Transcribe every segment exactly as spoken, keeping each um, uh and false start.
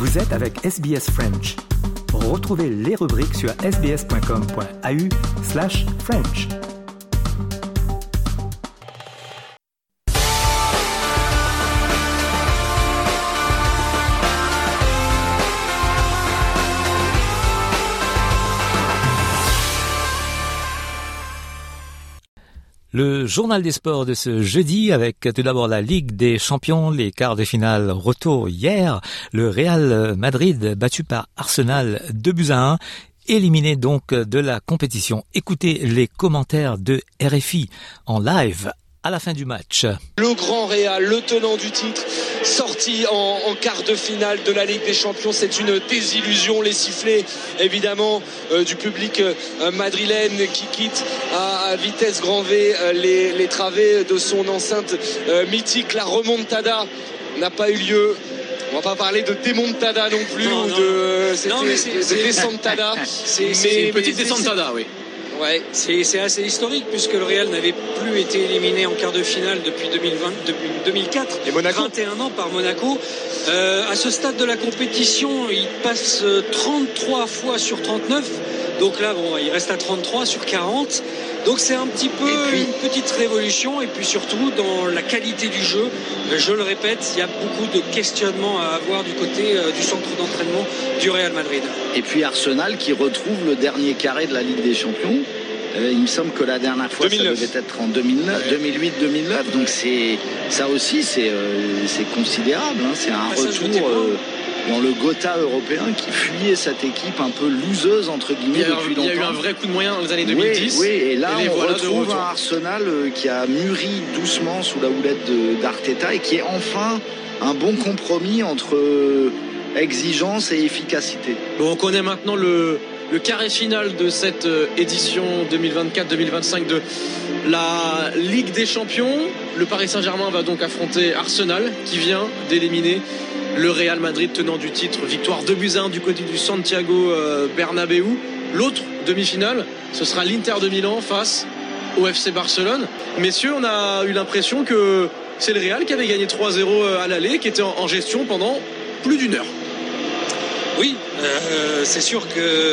Vous êtes avec S B S French. Retrouvez les rubriques sur sbs.com.au slash French. Le journal des sports de ce jeudi avec tout d'abord la Ligue des champions, les quarts de finale retour hier, le Real Madrid battu par Arsenal deux buts à un, éliminé donc de la compétition. Écoutez les commentaires de R F I en live à la fin du match. Le grand Real, le tenant du titre, sorti en, en quart de finale de la Ligue des Champions, c'est une désillusion. Les sifflets évidemment euh, du public euh, madrilène qui quitte à, à vitesse grand V euh, les, les travées de son enceinte euh, mythique. La remontada n'a pas eu lieu. On va pas parler de démontada non plus non, ou non. de c'était, non, mais c'est, de, c'est, de descentada. C'est, c'est, c'est une petite descentada, oui. Ouais, c'est, c'est assez historique puisque le Real n'avait plus été éliminé en quart de finale depuis deux mille vingt, depuis deux mille quatre, et Monaco. vingt et un ans par Monaco. Euh, à ce stade de la compétition, il passe trente-trois fois sur trente-neuf. Donc là, bon, il reste à trente-trois sur quarante. Donc c'est un petit peu puis, une petite révolution. Et puis surtout, dans la qualité du jeu, je le répète, il y a beaucoup de questionnements à avoir du côté euh, du centre d'entraînement du Real Madrid. Et puis Arsenal qui retrouve le dernier carré de la Ligue des Champions. Euh, il me semble que la dernière fois, deux mille neuf. Ça devait être en deux mille neuf, ouais. deux mille huit deux mille neuf. Donc c'est, ça aussi, c'est, euh, c'est considérable. Hein. C'est un ah, retour euh, dans le Gotha européen qui fuyait cette équipe un peu loseuse, entre guillemets, il a, depuis longtemps. Il y a eu un vrai coup de moyen dans les années deux mille dix. Oui, oui et là, et on voilà retrouve un Arsenal euh, qui a mûri doucement sous la houlette de, d'Arteta et qui est enfin un bon compromis entre euh, exigence et efficacité. Bon, on connaît maintenant le... le carré final de cette édition deux mille vingt-quatre deux mille vingt-cinq de la Ligue des Champions. Le Paris Saint-Germain va donc affronter Arsenal qui vient d'éliminer le Real Madrid tenant du titre. Victoire deux buts à un du côté du Santiago Bernabéu. L'autre demi-finale, ce sera l'Inter de Milan face au F C Barcelone. Messieurs, on a eu l'impression que c'est le Real qui avait gagné trois zéro à l'aller, qui était en gestion pendant plus d'une heure. Oui, euh, c'est sûr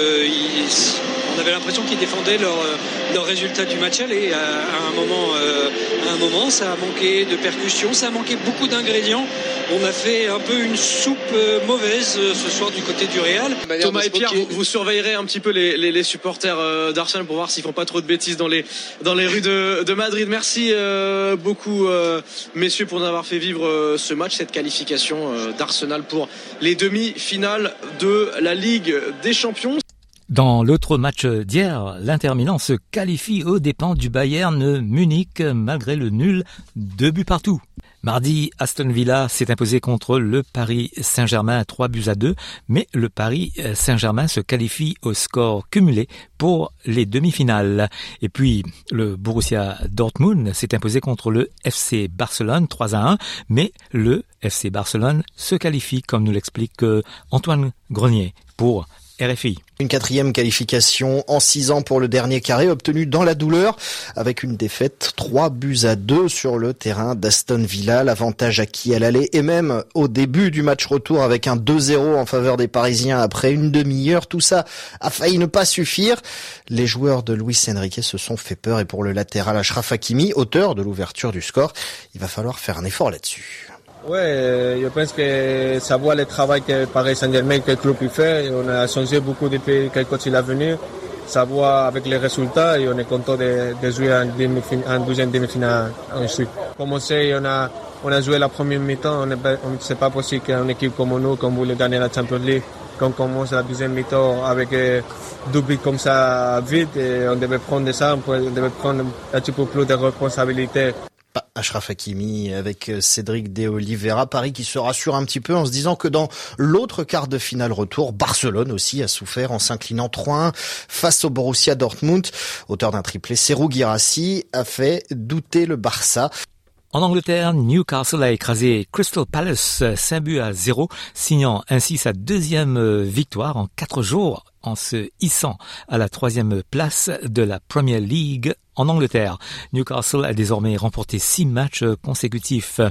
qu'on avait l'impression qu'ils défendaient leur, leur résultat du match aller. À, à, un moment, euh, à un moment, ça a manqué de percussion, ça a manqué beaucoup d'ingrédients. On a fait un peu une soupe euh, mauvaise euh, ce soir du côté du Real. Thomas et Pierre, vous, vous surveillerez un petit peu les, les, les supporters euh, d'Arsenal pour voir s'ils font pas trop de bêtises dans les, dans les rues de, de Madrid. Merci euh, beaucoup, euh, messieurs, pour nous avoir fait vivre euh, ce match, cette qualification euh, d'Arsenal pour les demi-finales de la Ligue des Champions. Dans l'autre match d'hier, l'Inter Milan se qualifie aux dépens du Bayern Munich malgré le nul, deux buts partout. Mardi, Aston Villa s'est imposé contre le Paris Saint-Germain trois buts à deux, mais le Paris Saint-Germain se qualifie au score cumulé pour les demi-finales. Et puis, le Borussia Dortmund s'est imposé contre le F C Barcelone trois à un, mais le F C Barcelone se qualifie, comme nous l'explique Antoine Grenier, pour R F I. Une quatrième qualification en six ans pour le dernier carré, obtenu dans la douleur, avec une défaite trois buts à deux sur le terrain d'Aston Villa. L'avantage acquis à l'aller et même au début du match retour avec un deux zéro en faveur des Parisiens après une demi-heure. Tout ça a failli ne pas suffire. Les joueurs de Luis Enrique se sont fait peur et pour le latéral Achraf Hakimi, auteur de l'ouverture du score, il va falloir faire un effort là-dessus. Ouais, je pense que ça voit le travail que Paris Saint-Germain, que le club fait. On a changé beaucoup depuis que le coach il est venu. Ça voit avec les résultats et on est content de, de jouer en, en deuxième demi-finale ensuite. Comme on sait, on a, on a joué la première mi-temps. On ne c'est pas possible qu'une équipe comme nous, comme voulait gagner la Champions League, qu'on commence la deuxième mi-temps avec deux buts comme ça vite. Et on devait prendre ça, on devait prendre un petit peu plus de responsabilité. Achraf Hakimi avec Cédric de Oliveira. Paris qui se rassure un petit peu en se disant que dans l'autre quart de finale retour, Barcelone aussi a souffert en s'inclinant trois à un face au Borussia Dortmund. Auteur d'un triplé, Serhou Guirassy a fait douter le Barça. En Angleterre, Newcastle a écrasé Crystal Palace cinq buts à zéro, signant ainsi sa deuxième victoire en quatre jours en se hissant à la troisième place de la Premier League en Angleterre. Newcastle a désormais remporté six matchs consécutifs.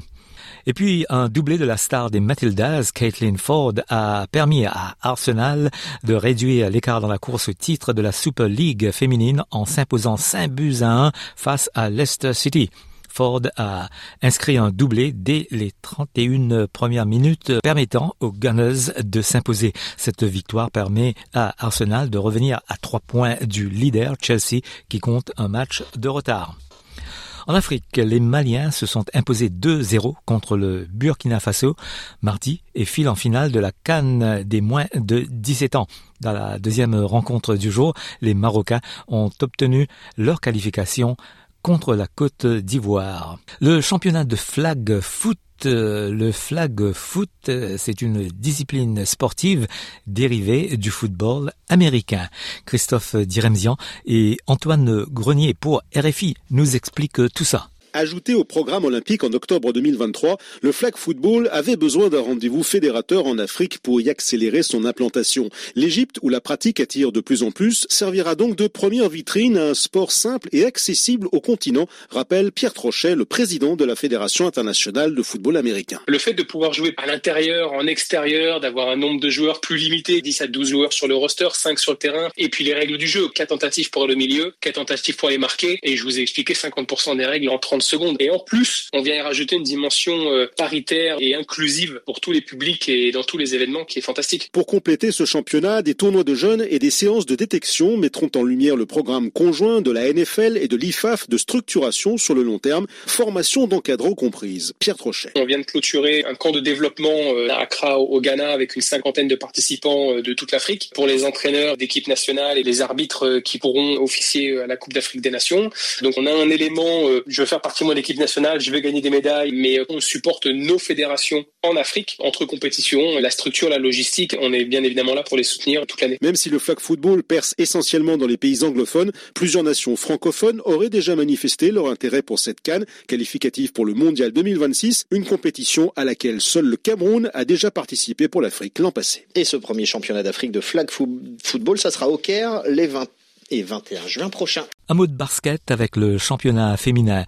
Et puis, un doublé de la star des Matildas, Caitlin Ford, a permis à Arsenal de réduire l'écart dans la course au titre de la Super League féminine en s'imposant cinq buts à un face à Leicester City. Ford a inscrit un doublé dès les trente et une premières minutes, permettant aux Gunners de s'imposer. Cette victoire permet à Arsenal de revenir à trois points du leader Chelsea, qui compte un match de retard. En Afrique, les Maliens se sont imposés deux zéro contre le Burkina Faso mardi et filent en finale de la CAN des moins de dix-sept ans. Dans la deuxième rencontre du jour, les Marocains ont obtenu leur qualification contre la Côte d'Ivoire. Le championnat de flag foot Le flag foot, c'est une discipline sportive dérivée du football américain. Christophe Diremzian et Antoine Grenier pour R F I nous expliquent tout ça. Ajouté au programme olympique en octobre deux mille vingt-trois, le flag football avait besoin d'un rendez-vous fédérateur en Afrique pour y accélérer son implantation. L'Égypte, où la pratique attire de plus en plus, servira donc de première vitrine à un sport simple et accessible au continent, rappelle Pierre Trochet, le président de la Fédération internationale de football américain. Le fait de pouvoir jouer à l'intérieur, en extérieur, d'avoir un nombre de joueurs plus limité, dix à douze joueurs sur le roster, cinq sur le terrain, et puis les règles du jeu, quatre tentatives pour le milieu, quatre tentatives pour les marquer, et je vous ai expliqué cinquante pour cent des règles en trente secondes. Et en plus, on vient y rajouter une dimension euh, paritaire et inclusive pour tous les publics et dans tous les événements qui est fantastique. Pour compléter ce championnat, des tournois de jeunes et des séances de détection mettront en lumière le programme conjoint de la N F L et de l'I F A F de structuration sur le long terme, formation d'encadrants comprise. Pierre Trochet. On vient de clôturer un camp de développement euh, à Accra au Ghana avec une cinquantaine de participants euh, de toute l'Afrique pour les entraîneurs d'équipes nationales et les arbitres euh, qui pourront officier à la Coupe d'Afrique des Nations. Donc on a un élément, euh, je veux faire partie moi de l'équipe nationale, je vais gagner des médailles, mais on supporte nos fédérations en Afrique, entre compétitions, la structure, la logistique, on est bien évidemment là pour les soutenir toute l'année. Même si le flag football perce essentiellement dans les pays anglophones, plusieurs nations francophones auraient déjà manifesté leur intérêt pour cette CAN, qualificative pour le Mondial deux mille vingt-six, une compétition à laquelle seul le Cameroun a déjà participé pour l'Afrique l'an passé. Et ce premier championnat d'Afrique de flag football, ça sera au Caire les vingt et vingt et un juin prochain. Un mot de basket avec le championnat féminin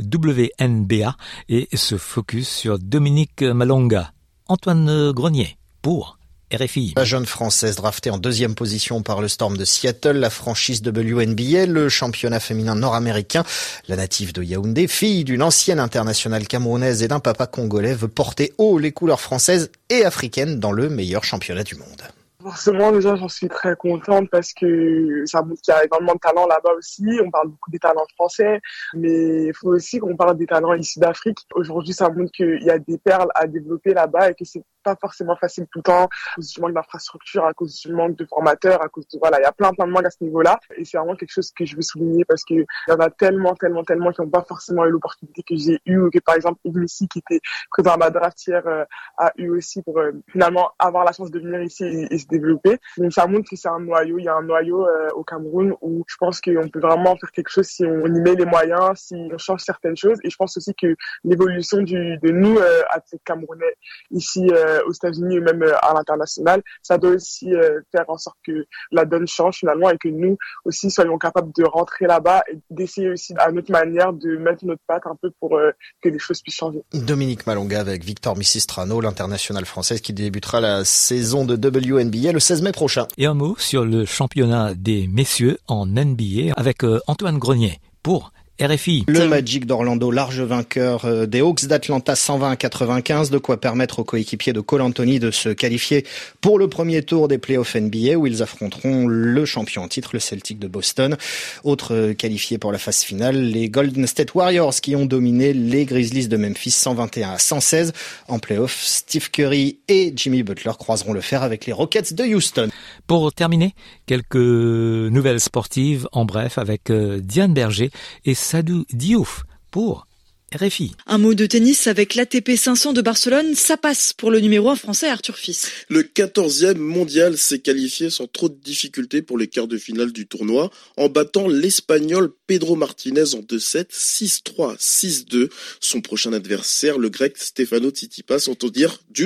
W N B A et ce focus sur Dominique Malonga. Antoine Grenier pour R F I. La jeune Française draftée en deuxième position par le Storm de Seattle, la franchise W N B A, le championnat féminin nord-américain. La native de Yaoundé, fille d'une ancienne internationale camerounaise et d'un papa congolais, veut porter haut les couleurs françaises et africaines dans le meilleur championnat du monde. Forcément, déjà, j'en suis très contente parce que ça montre qu'il y a énormément de talents là-bas aussi. On parle beaucoup des talents français, mais il faut aussi qu'on parle des talents issus d'Afrique. Aujourd'hui, ça montre qu'il y a des perles à développer là-bas et que c'est pas forcément facile tout le temps à cause du manque d'infrastructures, à cause du manque de formateurs, à cause de, voilà, il y a plein, plein de manques à ce niveau-là. Et c'est vraiment quelque chose que je veux souligner parce que il y en a tellement, tellement, tellement qui n'ont pas forcément eu l'opportunité que j'ai eue ou que, par exemple, Ignissi, qui était présent à ma draft hier, euh, a eu aussi pour, euh, finalement, avoir la chance de venir ici et, et se développer. Donc, ça montre que c'est un noyau. Il y a un noyau, euh, au Cameroun où je pense qu'on peut vraiment faire quelque chose si on y met les moyens, si on change certaines choses. Et je pense aussi que l'évolution du, de nous, euh, athlètes camerounais ici, euh, aux États-Unis ou même à l'international, ça doit aussi euh, faire en sorte que la donne change finalement et que nous aussi soyons capables de rentrer là-bas et d'essayer aussi à notre manière de mettre notre patte un peu pour euh, que les choses puissent changer. Dominique Malonga avec Victor Missistrano, l'internationale française qui débutera la saison de W N B A le seize mai prochain. Et un mot sur le championnat des messieurs en N B A avec euh, Antoine Grenier pour R F I. Le Magic d'Orlando, large vainqueur des Hawks d'Atlanta cent vingt à quatre-vingt-quinze, de quoi permettre aux coéquipiers de Cole Anthony de se qualifier pour le premier tour des playoffs N B A où ils affronteront le champion en titre, le Celtic de Boston. Autres qualifiés pour la phase finale, les Golden State Warriors qui ont dominé les Grizzlies de Memphis cent vingt et un à cent seize. En playoffs, Steve Curry et Jimmy Butler croiseront le fer avec les Rockets de Houston. Pour terminer, quelques nouvelles sportives en bref avec Diane Berger et Sadou Diouf pour R F I. Un mot de tennis avec l'A T P cinq cents de Barcelone, ça passe pour le numéro un français Arthur Fils. Le quatorzième mondial s'est qualifié sans trop de difficultés pour les quarts de finale du tournoi en battant l'Espagnol Pedro Martinez en deux sept, six trois, six deux. Son prochain adversaire, le Grec Stefano Tsitsipas, autant dire du lourd.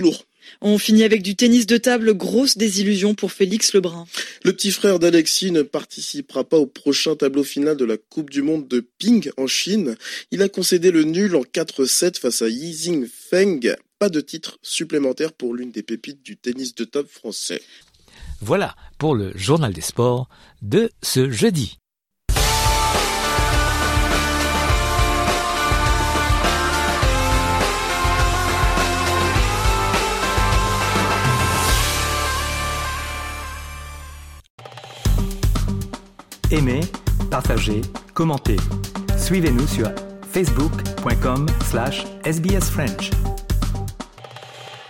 On finit avec du tennis de table, grosse désillusion pour Félix Lebrun. Le petit frère d'Alexis ne participera pas au prochain tableau final de la Coupe du Monde de Ping en Chine. Il a concédé le nul en quatre sept face à Yi Xingfeng. Pas de titre supplémentaire pour l'une des pépites du tennis de table français. Voilà pour le journal des sports de ce jeudi. Aimez, partagez, commentez. Suivez-nous sur facebook point com slash S B S French.